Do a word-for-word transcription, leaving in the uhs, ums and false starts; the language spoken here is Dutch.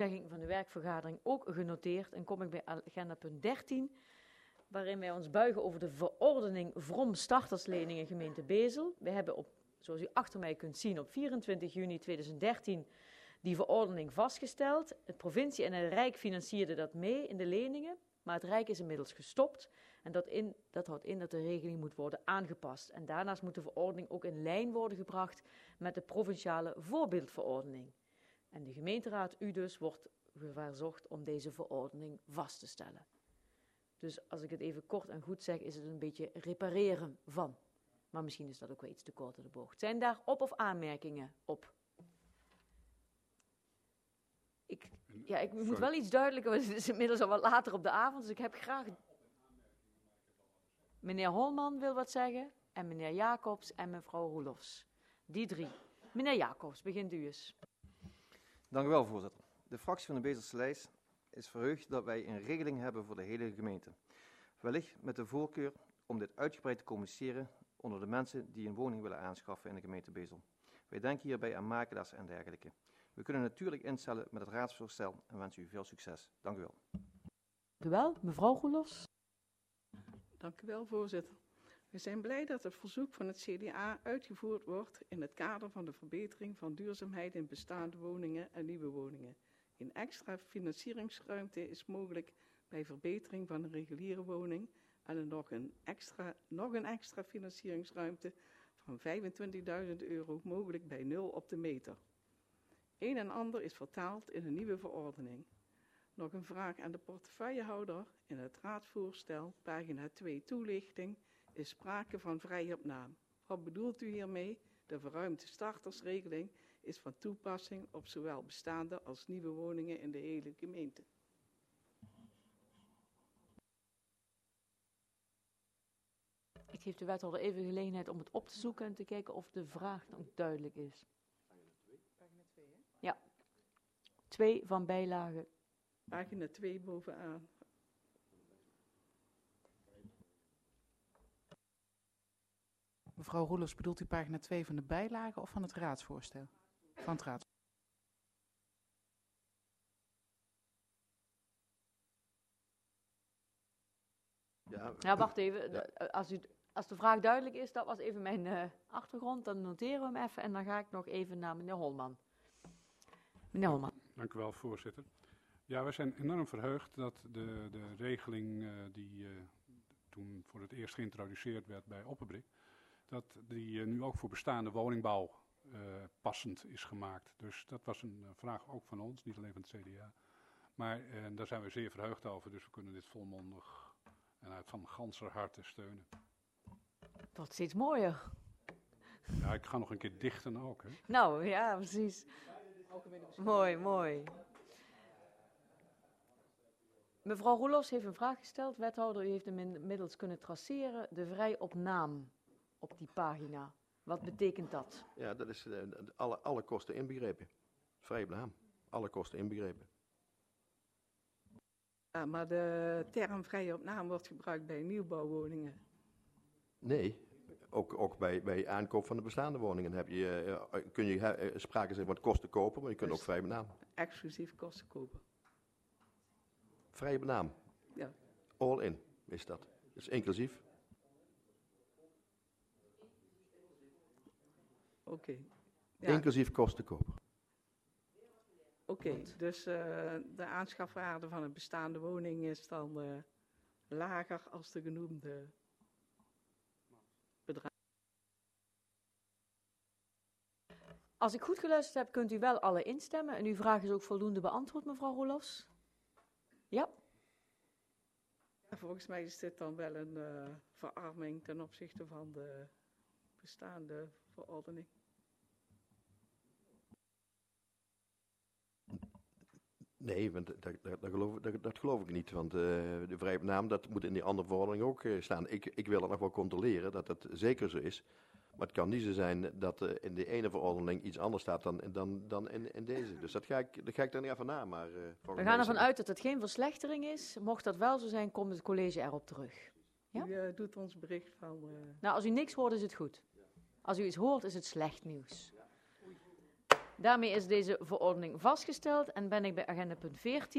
toezegging van de werkvergadering ook genoteerd. En kom ik bij agenda punt dertien, waarin wij ons buigen over de verordening V R O M startersleningen gemeente Bezel. We hebben, op, zoals u achter mij kunt zien, op vierentwintig juni tweeduizend dertien die verordening vastgesteld. Het provincie en het Rijk financierden dat mee in de leningen, maar het Rijk is inmiddels gestopt. En dat, in, dat houdt in dat de regeling moet worden aangepast. En daarnaast moet de verordening ook in lijn worden gebracht met de provinciale voorbeeldverordening. En de gemeenteraad, u dus, wordt verzocht om deze verordening vast te stellen. Dus als ik het even kort en goed zeg, is het een beetje repareren van. Maar misschien is dat ook wel iets te kort in de bocht. Zijn daar op- of aanmerkingen op? Ik, ja, ik moet wel iets duidelijker, want het is inmiddels al wat later op de avond, dus ik heb graag... Meneer Holman wil wat zeggen, en meneer Jacobs en mevrouw Roelofs. Die drie. Meneer Jacobs, begint u eens. Dank u wel, voorzitter. De fractie van de Bezelse lijst is verheugd dat wij een regeling hebben voor de hele gemeente. Wellicht met de voorkeur om dit uitgebreid te communiceren onder de mensen die een woning willen aanschaffen in de gemeente Bezel. Wij denken hierbij aan makelaars en dergelijke. We kunnen natuurlijk instellen met het raadsvoorstel en wensen u veel succes. Dank u wel. Dank u wel, mevrouw Roelofs. Dank u wel, voorzitter. We zijn blij dat het verzoek van het C D A uitgevoerd wordt in het kader van de verbetering van duurzaamheid in bestaande woningen en nieuwe woningen. Een extra financieringsruimte is mogelijk bij verbetering van een reguliere woning en er nog een extra, nog een extra financieringsruimte van vijfentwintigduizend euro mogelijk bij nul op de meter. Een en ander is vertaald in een nieuwe verordening. Nog een vraag aan de portefeuillehouder. In het raadsvoorstel, pagina twee toelichting, is sprake van vrij op naam. Wat bedoelt u hiermee? De verruimde startersregeling is van toepassing op zowel bestaande als nieuwe woningen in de hele gemeente. Ik geef de wethouder even gelegenheid om het op te zoeken en te kijken of de vraag nog duidelijk is. Pagina twee, hè? Ja. Twee van bijlage. Pagina twee bovenaan. Mevrouw Roelofs, bedoelt u pagina twee van de bijlage of van het raadsvoorstel? Van het raads. Ja, Ja, wacht even. Ja. Als, u, als de vraag duidelijk is, dat was even mijn uh, achtergrond, dan noteren we hem even en dan ga ik nog even naar meneer Holman. Meneer Holman. Dank u wel, voorzitter. Ja, we zijn enorm verheugd dat de, de regeling uh, die uh, toen voor het eerst geïntroduceerd werd bij Opperbrik, dat die uh, nu ook voor bestaande woningbouw uh, passend is gemaakt. Dus dat was een uh, vraag ook van ons, niet alleen van het C D A. Maar uh, daar zijn we zeer verheugd over, dus we kunnen dit volmondig en uit van ganser harte steunen. Het wordt steeds mooier. Ja, ik ga nog een keer dichten ook, hè. Nou, ja, precies. Mooi, mooi. Mevrouw Roelofs heeft een vraag gesteld. Wethouder, u heeft hem inmiddels kunnen traceren. De vrij op naam op die pagina. Wat betekent dat? Ja, dat is uh, alle, alle kosten inbegrepen. Vrij op naam. Alle kosten inbegrepen. Ja, maar de term vrij op naam wordt gebruikt bij nieuwbouwwoningen. Nee, ook, ook bij, bij aankoop van de bestaande woningen heb je, uh, kun je uh, sprake zijn van kosten kopen, maar je kunt Dus ook vrij op naam. Exclusief kosten kopen. Vrij op naam. Ja. All in is dat. Dus inclusief. Oké. Okay. Ja. Inclusief kosten kopen. Oké, okay, dus uh, de aanschafwaarde van een bestaande woning is dan uh, lager als de genoemde bedrag. Als ik goed geluisterd heb, kunt u wel alle instemmen. En uw vraag is ook voldoende beantwoord, mevrouw Roelofs? Ja? Ja, volgens mij is dit dan wel een uh, verarming ten opzichte van de bestaande verordening. Nee, want dat, dat, dat, geloof, dat, dat geloof ik niet. Want uh, de vrij op naam, dat moet in die andere verordening ook uh, staan. Ik, ik wil het nog wel controleren, dat het zeker zo is. Maar het kan niet zo zijn dat uh, in de ene verordening iets anders staat dan, dan, dan in, in deze. Dus dat ga ik, dat ga ik dan even na. Maar, uh, we gaan ervan uit dat het geen verslechtering is. Mocht dat wel zo zijn, komt het college erop terug. Ja? U uh, doet ons bericht van... Uh... Nou, als u niks hoort, is het goed. Als u iets hoort, is het slecht nieuws. Daarmee is deze verordening vastgesteld en ben ik bij agenda punt veertien.